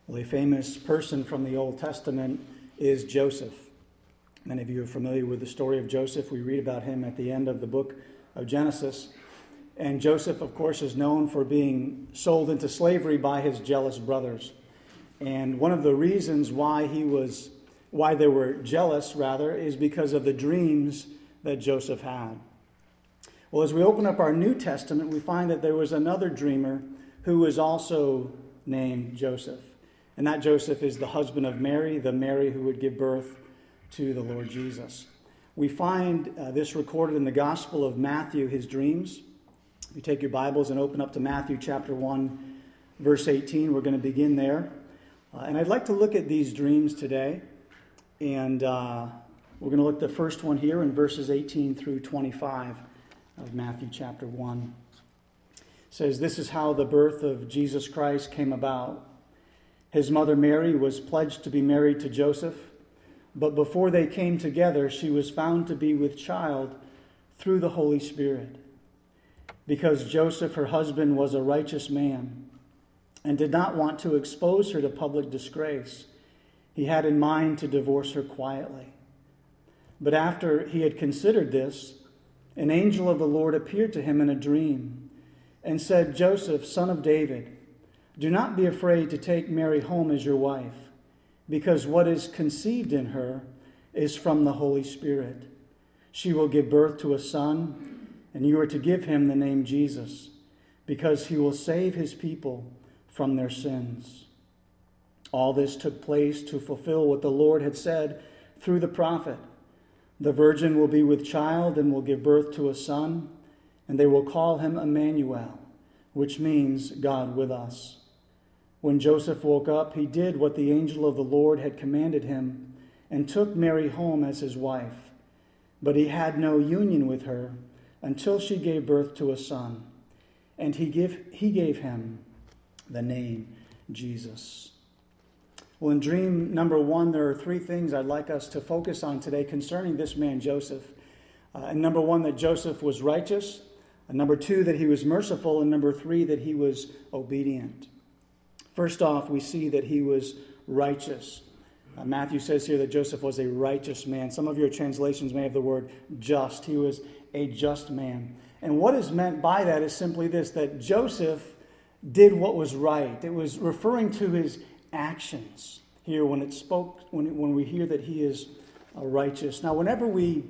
Well, a famous person from the Old Testament is Joseph. Many of you are familiar with the story of Joseph. We read about him at the end of the book of Genesis. And Joseph, of course, is known for being sold into slavery by his jealous brothers. And one of the reasons why they were jealous, is because of the dreams that Joseph had. Well, as we open up our New Testament, we find that there was another dreamer who was also named Joseph. And that Joseph is the husband of Mary, the Mary who would give birth to the Lord Jesus. We find this recorded in the Gospel of Matthew, his dreams. If you take your Bibles and open up to Matthew chapter 1, verse 18, we're going to begin there. And I'd like to look at these dreams today. And we're going to look at the first one here in verses 18 through 25 of Matthew chapter 1. It says, "This is how the birth of Jesus Christ came about. His mother Mary was pledged to be married to Joseph, but before they came together, she was found to be with child through the Holy Spirit. Because Joseph, her husband, was a righteous man and did not want to expose her to public disgrace, he had in mind to divorce her quietly. But after he had considered this, an angel of the Lord appeared to him in a dream and said, 'Joseph, son of David, do not be afraid to take Mary home as your wife, because what is conceived in her is from the Holy Spirit. She will give birth to a son, and you are to give him the name Jesus, because he will save his people from their sins.' All this took place to fulfill what the Lord had said through the prophet. 'The virgin will be with child and will give birth to a son, and they will call him Emmanuel,' which means God with us. When Joseph woke up, he did what the angel of the Lord had commanded him and took Mary home as his wife. But he had no union with her until she gave birth to a son, and he gave him the name Jesus." Well, in dream number 1, there are 3 things I'd like us to focus on today concerning this man, Joseph. And number 1, that Joseph was righteous. And number 2, that he was merciful. And number 3, that he was obedient. First off, we see that he was righteous. Matthew says here that Joseph was a righteous man. Some of your translations may have the word just. He was a just man. And what is meant by that is simply this, that Joseph did what was right. It was referring to his actions here when we hear that he is righteous. Now, whenever we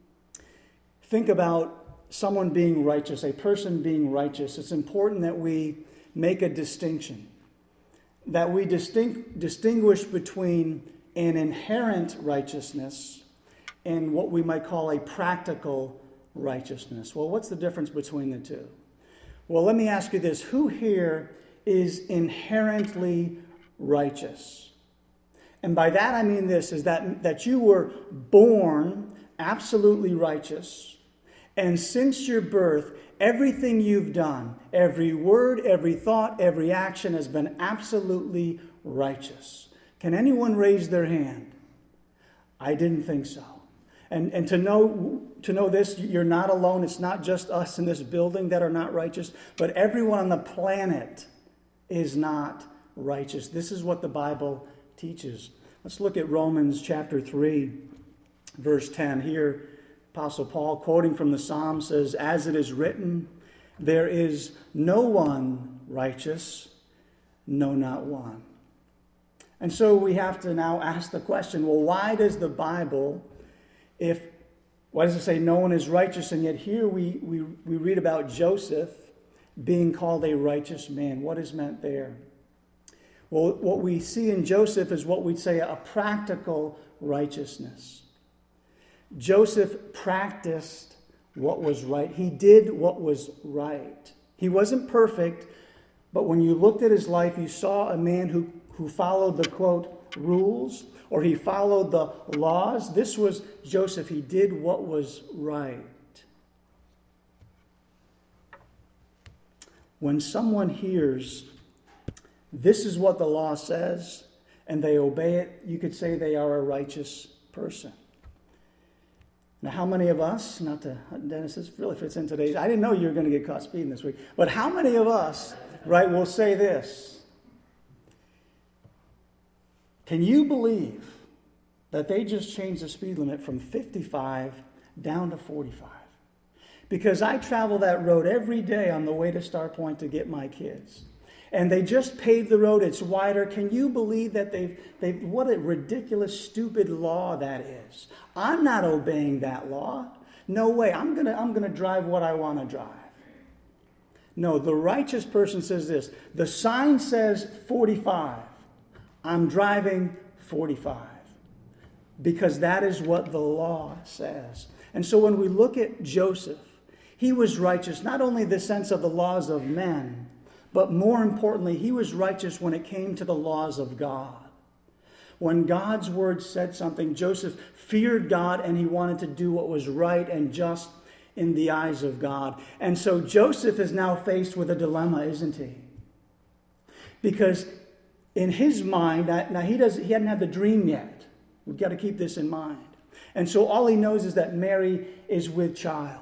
think about someone being righteous, a person being righteous, it's important that we make a distinction. That we distinguish between an inherent righteousness and what we might call a practical righteousness. Well, what's the difference between the two? Well, let me ask you this. Who here is inherently righteous? And by that I mean this, is that you were born absolutely righteous, and since your birth, everything you've done, every word, every thought, every action has been absolutely righteous. Can anyone raise their hand? I didn't think so. And to know this, you're not alone. It's not just us in this building that are not righteous, but everyone on the planet is not righteous. This is what the Bible teaches. Let's look at Romans chapter 3, verse 10. Here, Apostle Paul, quoting from the Psalm, says, "As it is written, there is no one righteous, no, not one." And so we have to now ask the question, well, why does the Bible, why does it say no one is righteous? And yet here we read about Joseph being called a righteous man. What is meant there? Well, what we see in Joseph is what we'd say a practical righteousness. Joseph practiced what was right. He did what was right. He wasn't perfect, but when you looked at his life, you saw a man who followed the, quote, rules, or he followed the laws. This was Joseph. He did what was right. When someone hears, this is what the law says, and they obey it, you could say they are a righteous person. Now, how many of us, Dennis, this really fits in today's, I didn't know you were going to get caught speeding this week, but how many of us, right, will say this? Can you believe that they just changed the speed limit from 55 down to 45? Because I travel that road every day on the way to Star Point to get my kids. And they just paved the road. It's wider. Can you believe that they've what a ridiculous, stupid law that is? I'm not obeying that law. No way. I'm gonna drive what I want to drive. No, the righteous person says this. The sign says 45. I'm driving 45. Because that is what the law says. And so when we look at Joseph, he was righteous, not only in the sense of the laws of men, but more importantly, he was righteous when it came to the laws of God. When God's word said something, Joseph feared God and he wanted to do what was right and just in the eyes of God. And so Joseph is now faced with a dilemma, isn't he? Because in his mind, now he hadn't had the dream yet. We've got to keep this in mind. And so all he knows is that Mary is with child.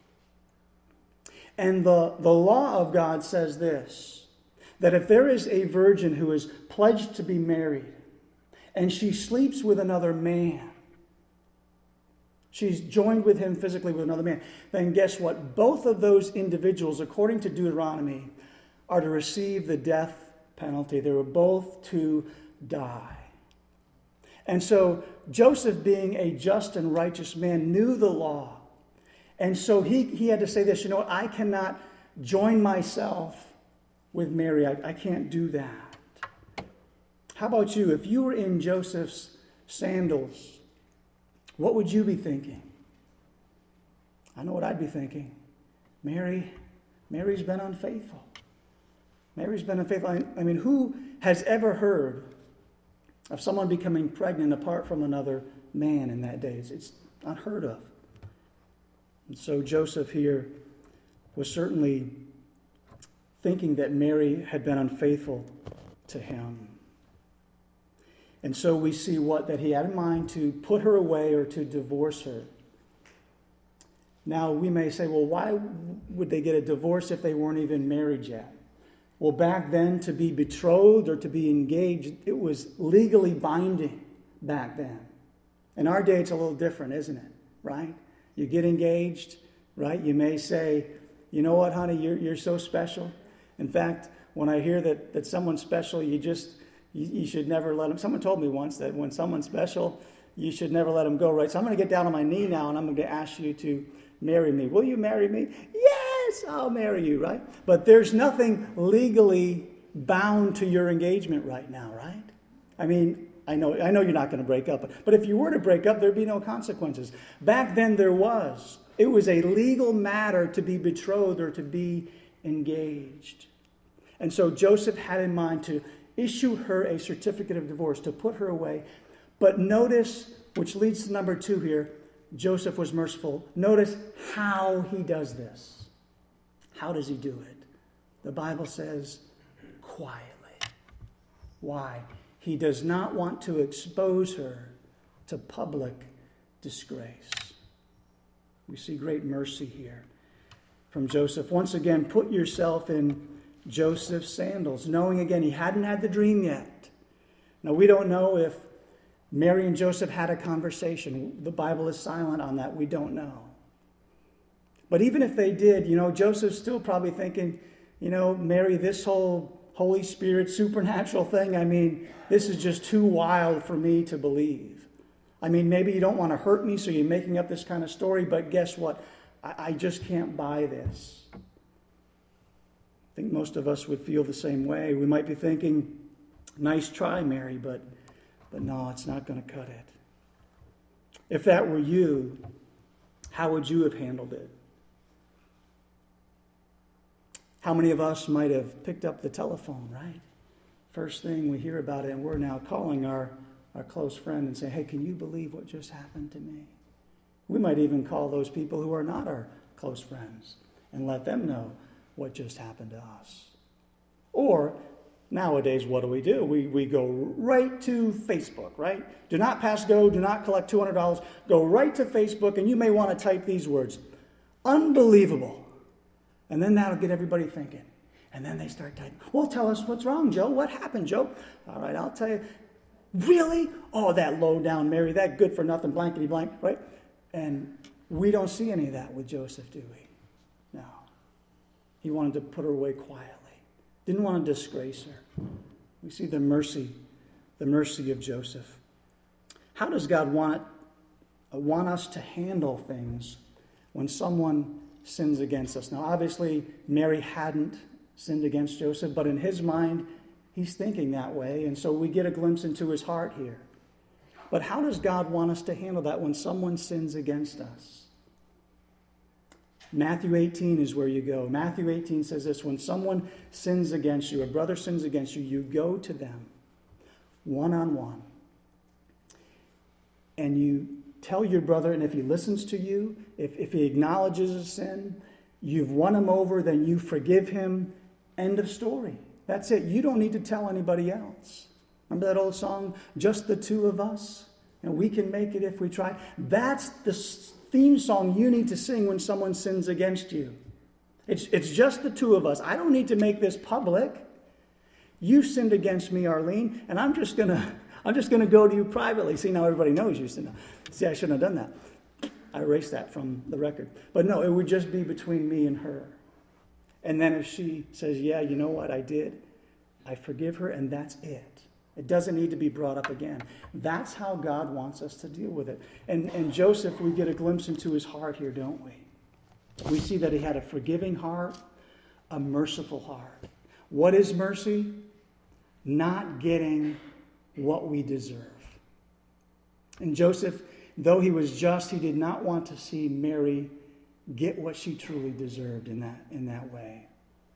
And the law of God says this, that if there is a virgin who is pledged to be married and she sleeps with another man, she's joined with him physically with another man, then guess what? Both of those individuals, according to Deuteronomy, are to receive the death penalty. They were both to die. And so Joseph, being a just and righteous man, knew the law. And so he had to say this, you know what, I cannot join myself with Mary. I can't do that. How about you? If you were in Joseph's sandals, what would you be thinking? I know what I'd be thinking. Mary's been unfaithful. Mary's been unfaithful. I mean, who has ever heard of someone becoming pregnant apart from another man in that day? It's unheard of. And so Joseph here was certainly thinking that Mary had been unfaithful to him. And so we see that he had in mind to put her away or to divorce her. Now we may say, well, why would they get a divorce if they weren't even married yet? Well, back then, to be betrothed or to be engaged, it was legally binding back then. In our day, it's a little different, isn't it? Right? You get engaged, right? You may say, you know what, honey, you're so special. In fact, when I hear that someone's special, you should never let them. Someone told me once that when someone's special, you should never let them go, right? So I'm going to get down on my knee now and I'm going to ask you to marry me. Will you marry me? Yes, I'll marry you, right? But there's nothing legally bound to your engagement right now, right? I mean, I know you're not going to break up, but if you were to break up, there'd be no consequences. Back then there was. It was a legal matter to be betrothed or to be engaged. And so Joseph had in mind to issue her a certificate of divorce, to put her away. But notice, which leads to number 2 here, Joseph was merciful. Notice how he does this. How does he do it? The Bible says, quietly. Why? He does not want to expose her to public disgrace. We see great mercy here from Joseph. Once again, put yourself in Joseph's sandals, knowing again he hadn't had the dream yet. Now, we don't know if Mary and Joseph had a conversation. The Bible is silent on that. We don't know. But even if they did, Joseph's still probably thinking, Mary, this whole Holy Spirit supernatural thing, I mean, this is just too wild for me to believe. I mean, maybe you don't want to hurt me, so you're making up this kind of story, but guess what? I just can't buy this. I think most of us would feel the same way. We might be thinking, nice try, Mary, but no, it's not going to cut it. If that were you, how would you have handled it? How many of us might have picked up the telephone, right? First thing we hear about it, and we're now calling our close friend and say, hey, can you believe what just happened to me? We might even call those people who are not our close friends and let them know what just happened to us. Or nowadays, what do? We go right to Facebook, right? Do not pass go, do not collect $200. Go right to Facebook, and you may want to type these words, unbelievable. And then that'll get everybody thinking. And then they start typing, well, tell us what's wrong, Joe. What happened, Joe? All right, I'll tell you. Really? Oh, that low down Mary, that good for nothing, blankety blank, right? And we don't see any of that with Joseph, do we? No. He wanted to put her away quietly. Didn't want to disgrace her. We see the mercy of Joseph. How does God want us to handle things when someone sins against us? Now, obviously, Mary hadn't sinned against Joseph, but in his mind, he's thinking that way, and so we get a glimpse into his heart here. But how does God want us to handle that when someone sins against us? Matthew 18 is where you go. Matthew 18 says this: when someone sins against you, a brother sins against you, you go to them one-on-one. And you tell your brother, and if he listens to you, if he acknowledges a sin, you've won him over, then you forgive him. End of story. That's it. You don't need to tell anybody else. Remember that old song, Just the Two of Us? And we can make it if we try. That's the theme song you need to sing when someone sins against you. It's just the two of us. I don't need to make this public. You sinned against me, Arlene, and I'm just gonna go to you privately. See, now everybody knows you sinned. See, I shouldn't have done that. I erased that from the record. But no, it would just be between me and her. And then if she says, yeah, you know what, I did, I forgive her, and that's it. It doesn't need to be brought up again. That's how God wants us to deal with it. And Joseph, we get a glimpse into his heart here, don't we? We see that he had a forgiving heart, a merciful heart. What is mercy? Not getting what we deserve. And Joseph, though he was just, he did not want to see Mary get what she truly deserved in that way.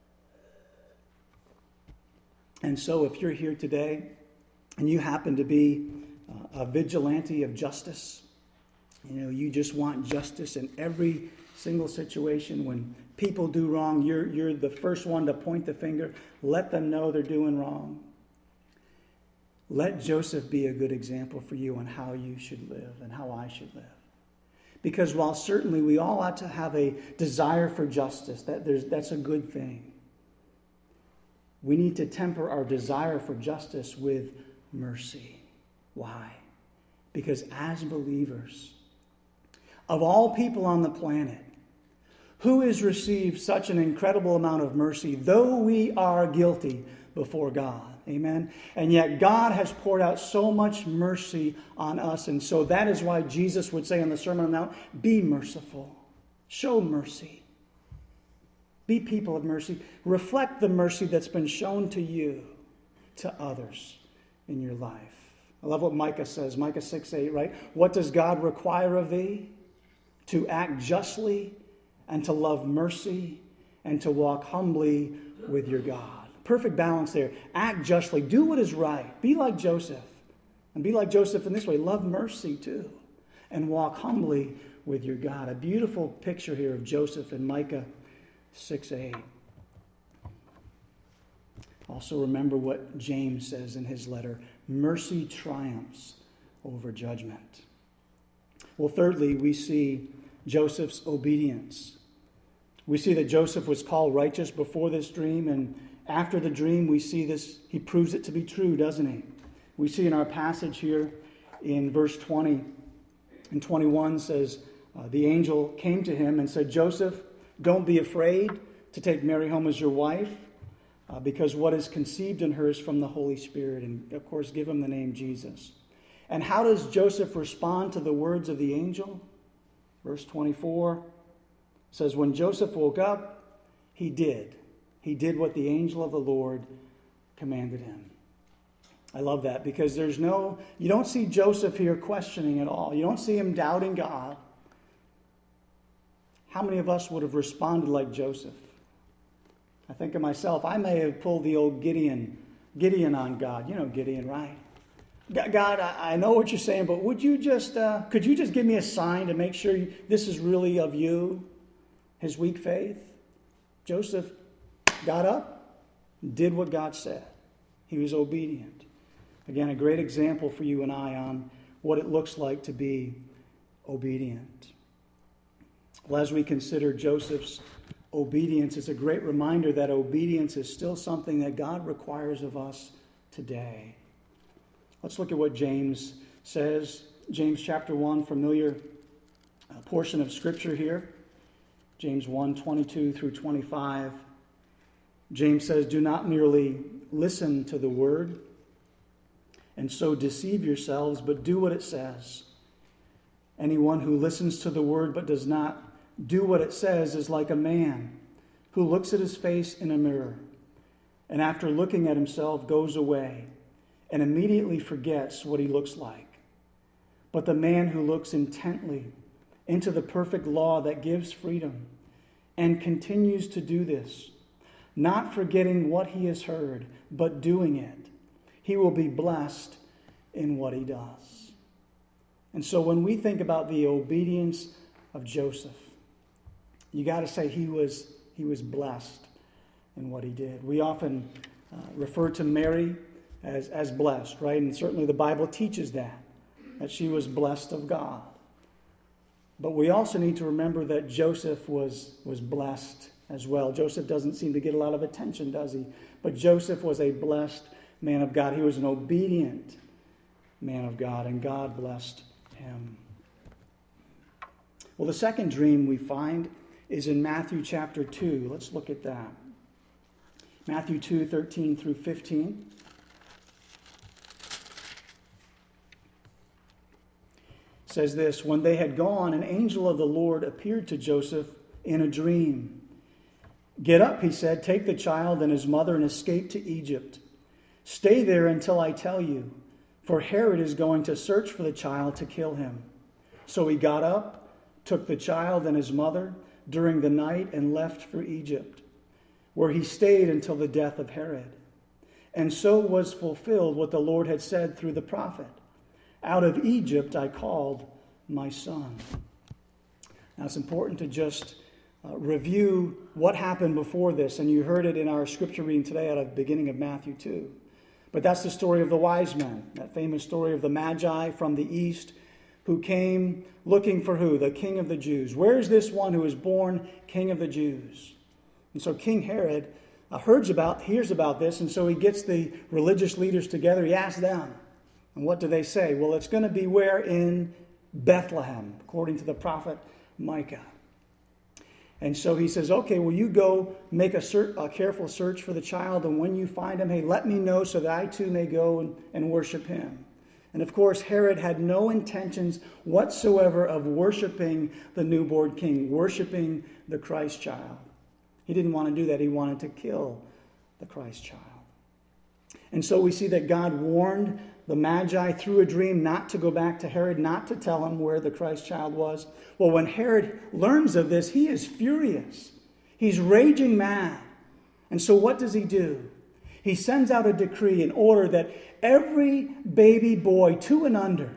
And so if you're here today and you happen to be a vigilante of justice, you just want justice in every single situation. When people do wrong, you're the first one to point the finger. Let them know they're doing wrong. Let Joseph be a good example for you on how you should live and how I should live. Because while certainly we all ought to have a desire for justice, that's a good thing, we need to temper our desire for justice with mercy. Why? Because as believers, of all people on the planet, who has received such an incredible amount of mercy, though we are guilty before God? Amen. And yet God has poured out so much mercy on us. And so that is why Jesus would say on the Sermon on the Mount, be merciful. Show mercy. Be people of mercy. Reflect the mercy that's been shown to you, to others in your life. I love what Micah says. Micah 6:8, right? What does God require of thee? To act justly and to love mercy and to walk humbly with your God. Perfect balance there. Act justly. Do what is right. Be like Joseph. And be like Joseph in this way. Love mercy too. And walk humbly with your God. A beautiful picture here of Joseph in Micah 6:8. Also remember what James says in his letter. Mercy triumphs over judgment. Well, thirdly, we see Joseph's obedience. We see that Joseph was called righteous before this dream, and after the dream, we see this, he proves it to be true, doesn't he? We see in our passage here in verse 20 and 21 says, the angel came to him and said, Joseph, don't be afraid to take Mary home as your wife, because what is conceived in her is from the Holy Spirit. And of course, give him the name Jesus. And how does Joseph respond to the words of the angel? Verse 24 says, when Joseph woke up, he did. He did what the angel of the Lord commanded him. I love that because you don't see Joseph here questioning at all. You don't see him doubting God. How many of us would have responded like Joseph? I think of myself, I may have pulled the old Gideon on God. You know Gideon, right? God, I know what you're saying, but could you just give me a sign to make sure this is really of you? His weak faith. Joseph got up, did what God said. He was obedient. Again, a great example for you and I on what it looks like to be obedient. Well, as we consider Joseph's obedience, it's a great reminder that obedience is still something that God requires of us today. Let's look at what James says. James chapter 1, familiar portion of Scripture here. James 1, 22 through 25. James says, "Do not merely listen to the word and so deceive yourselves, but do what it says. Anyone who listens to the word but does not do what it says is like a man who looks at his face in a mirror and after looking at himself goes away and immediately forgets what he looks like. But the man who looks intently into the perfect law that gives freedom and continues to do this, not forgetting what he has heard, but doing it, he will be blessed in what he does." And so when we think about the obedience of Joseph, you got to say he was blessed in what he did. We often refer to Mary as blessed, right? And certainly the Bible teaches that she was blessed of God. But we also need to remember that Joseph was blessed as well. Joseph doesn't seem to get a lot of attention, does he? But Joseph was a blessed man of God. He was an obedient man of God, and God blessed him. Well, the second dream we find is in Matthew chapter 2. Let's look at that. Matthew 2, 13 through 15. It says this, "When they had gone, an angel of the Lord appeared to Joseph in a dream. 'Get up,' he said, 'take the child and his mother and escape to Egypt. Stay there until I tell you, for Herod is going to search for the child to kill him.' So he got up, took the child and his mother during the night and left for Egypt, where he stayed until the death of Herod. And so was fulfilled what the Lord had said through the prophet, 'Out of Egypt I called my son.'" Now it's important to just review what happened before this, and you heard it in our scripture reading today out of the beginning of Matthew 2. But that's the story of the wise men, that famous story of the Magi from the east who came looking for who? The King of the Jews. Where's this one who is born King of the Jews? And so King Herod hears about this, and so he gets the religious leaders together. He asks them, and what do they say? Well, it's going to be where? In Bethlehem, according to the prophet Micah. And so he says, okay, well, you go make a careful search for the child, and when you find him, hey, let me know so that I too may go and worship him. And of course, Herod had no intentions whatsoever of worshiping the newborn king, worshiping the Christ child. He didn't want to do that. He wanted to kill the Christ child. And so we see that God warned the Magi through a dream not to go back to Herod, not to tell him where the Christ child was. Well, when Herod learns of this, he is furious. He's raging mad. And so what does he do? He sends out a decree in order that every baby boy 2 and under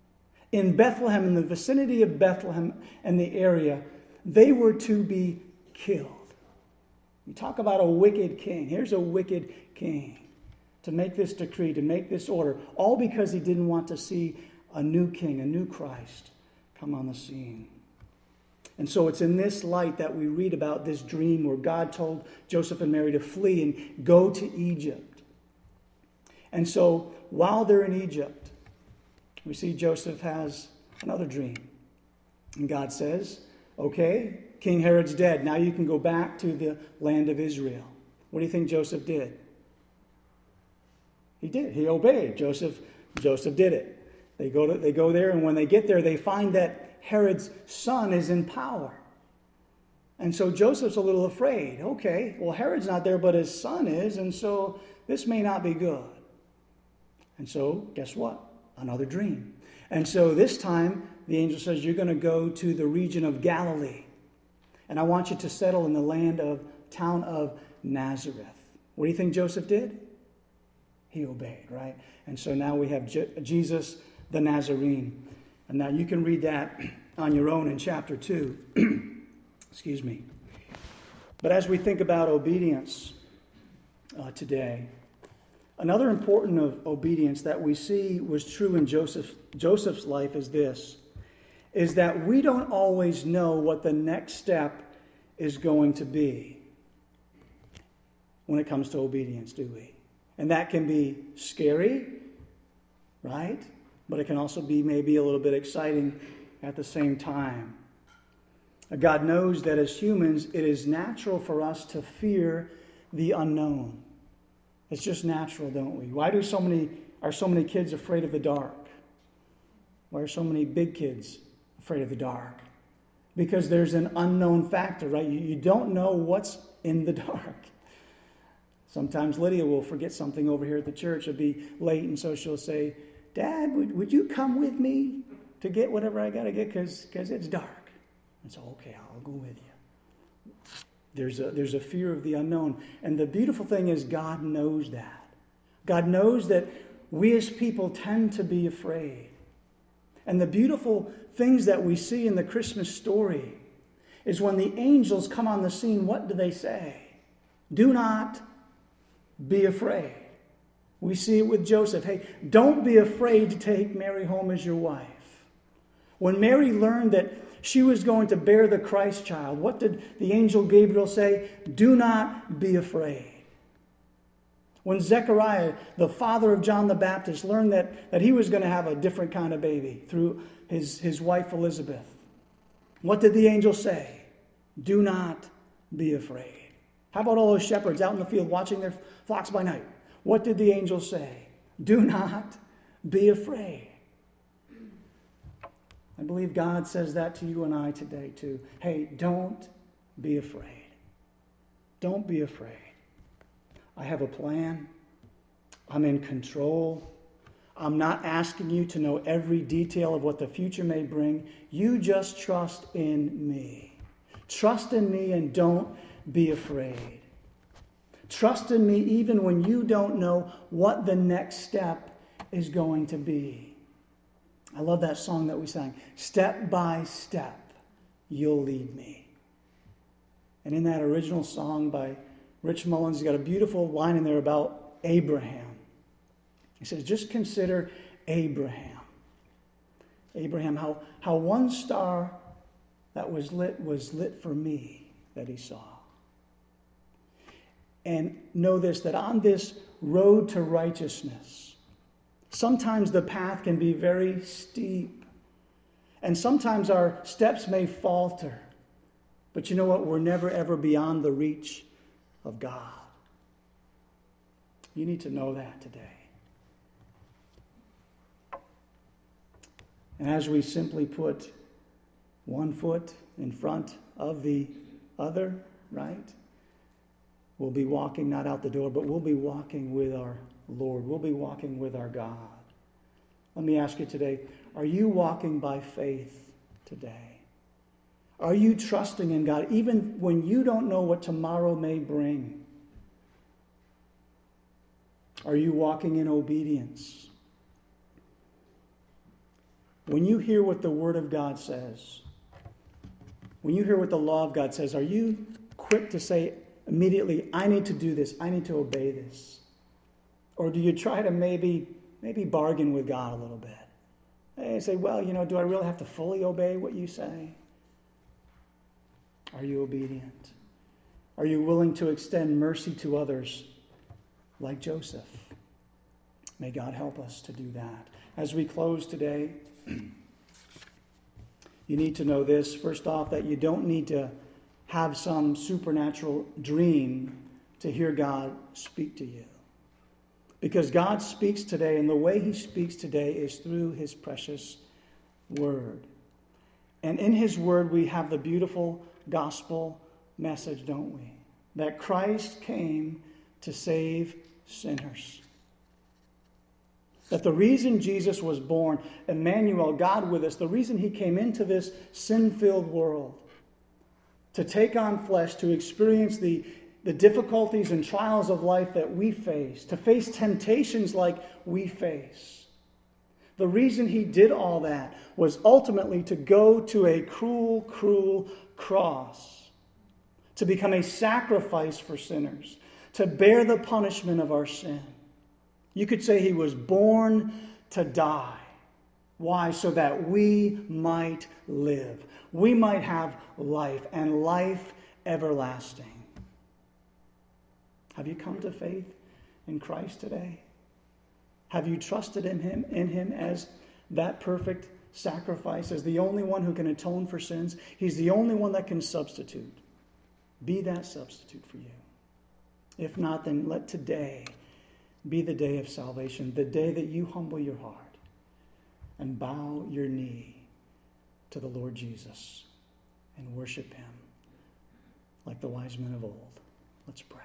in Bethlehem, in the vicinity of Bethlehem and the area, they were to be killed. You talk about a wicked king. Here's a wicked king to make this decree, to make this order, all because he didn't want to see a new king, a new Christ come on the scene. And so it's in this light that we read about this dream where God told Joseph and Mary to flee and go to Egypt. And so while they're in Egypt, we see Joseph has another dream. And God says, okay, King Herod's dead. Now you can go back to the land of Israel. What do you think Joseph did? He did. He obeyed. Joseph did it. They go there, and when they get there, they find that Herod's son is in power. And so Joseph's a little afraid. Okay, well, Herod's not there, but his son is, and so this may not be good. And so, guess what? Another dream. And so this time, the angel says, you're going to go to the region of Galilee. And I want you to settle in the town of Nazareth. What do you think Joseph did? He obeyed, right? And so now we have Jesus the Nazarene. And now you can read that on your own in chapter 2. Excuse me. But as we think about obedience today, another important of obedience that we see was true in Joseph's life is that we don't always know what the next step is going to be when it comes to obedience, do we? And that can be scary, right? But it can also be maybe a little bit exciting at the same time. God knows that as humans, it is natural for us to fear the unknown. It's just natural, don't we? Why are so many kids afraid of the dark? Why are so many big kids afraid of the dark? Because there's an unknown factor, right? You don't know what's in the dark. Sometimes Lydia will forget something over here at the church. It'll be late, and so she'll say, Dad, would you come with me to get whatever I got to get? Because it's dark. And so, okay, I'll go with you. There's a fear of the unknown. And the beautiful thing is God knows that. God knows that we as people tend to be afraid. And the beautiful things that we see in the Christmas story is when the angels come on the scene, what do they say? Do not be afraid. We see it with Joseph. Hey, don't be afraid to take Mary home as your wife. When Mary learned that she was going to bear the Christ child, what did the angel Gabriel say? Do not be afraid. When Zechariah, the father of John the Baptist, learned that he was going to have a different kind of baby through his wife Elizabeth, what did the angel say? Do not be afraid. How about all those shepherds out in the field watching their flocks by night? What did the angel say? Do not be afraid. I believe God says that to you and I today too. Hey, don't be afraid. Don't be afraid. I have a plan. I'm in control. I'm not asking you to know every detail of what the future may bring. You just trust in me. Trust in me and don't be afraid. Trust in me even when you don't know what the next step is going to be. I love that song that we sang. Step by step, you'll lead me. And in that original song by Rich Mullins, he's got a beautiful line in there about Abraham. He says, just consider Abraham. Abraham, how one star that was lit for me that he saw. And know this, that on this road to righteousness, sometimes the path can be very steep. And sometimes our steps may falter. But you know what? We're never, ever beyond the reach of God. You need to know that today. And as we simply put one foot in front of the other, right? We'll be walking not out the door, but we'll be walking with our Lord. We'll be walking with our God. Let me ask you today, are you walking by faith today? Are you trusting in God even when you don't know what tomorrow may bring? Are you walking in obedience? When you hear what the Word of God says, when you hear what the law of God says, are you quick to say immediately, I need to do this, I need to obey this? Or do you try to maybe bargain with God a little bit? And say, well, do I really have to fully obey what you say? Are you obedient? Are you willing to extend mercy to others like Joseph? May God help us to do that. As we close today, you need to know this. First off, that you don't need to have some supernatural dream to hear God speak to you. Because God speaks today, and the way He speaks today is through His precious Word. And in His Word, we have the beautiful gospel message, don't we? That Christ came to save sinners. That the reason Jesus was born, Emmanuel, God with us, the reason He came into this sin-filled world, to take on flesh, to experience the difficulties and trials of life that we face, to face temptations like we face. The reason He did all that was ultimately to go to a cruel, cruel cross, to become a sacrifice for sinners, to bear the punishment of our sin. You could say He was born to die. Why? So that we might live. We might have life, and life everlasting. Have you come to faith in Christ today? Have you trusted in him as that perfect sacrifice, as the only one who can atone for sins? He's the only one that can substitute. Be that substitute for you. If not, then let today be the day of salvation, the day that you humble your heart and bow your knee to the Lord Jesus and worship him like the wise men of old. Let's pray.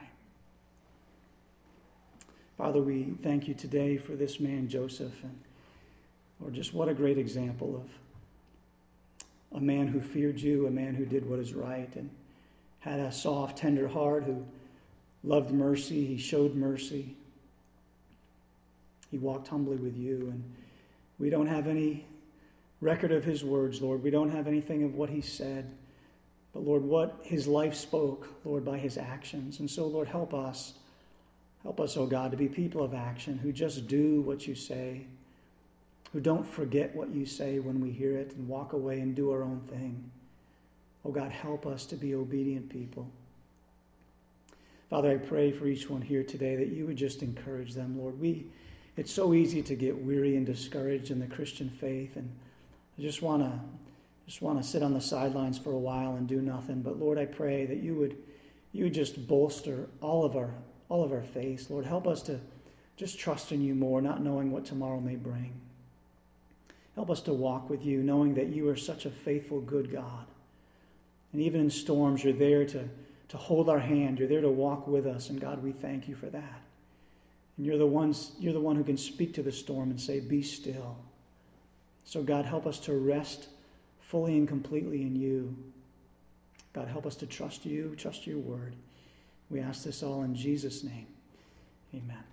Father, we thank you today for this man, Joseph, and Lord, just what a great example of a man who feared you, a man who did what is right and had a soft, tender heart, who loved mercy. He showed mercy. He walked humbly with you, and we don't have any record of his words, Lord. We don't have anything of what he said, but Lord, what his life spoke, Lord, by his actions. And so, Lord, help us, oh God, to be people of action who just do what you say, who don't forget what you say when we hear it and walk away and do our own thing. Oh God, help us to be obedient people. Father, I pray for each one here today that you would just encourage them, Lord. It's so easy to get weary and discouraged in the Christian faith, and I just want to sit on the sidelines for a while and do nothing. But Lord, I pray that you would just bolster all of our faith. Lord, help us to just trust in you more, not knowing what tomorrow may bring. Help us to walk with you, knowing that you are such a faithful, good God. And even in storms, you're there to hold our hand. You're there to walk with us. And God, we thank you for that. And you're the one who can speak to the storm and say, be still. So God, help us to rest fully and completely in you. God, help us to trust you, trust your word. We ask this all in Jesus' name. Amen.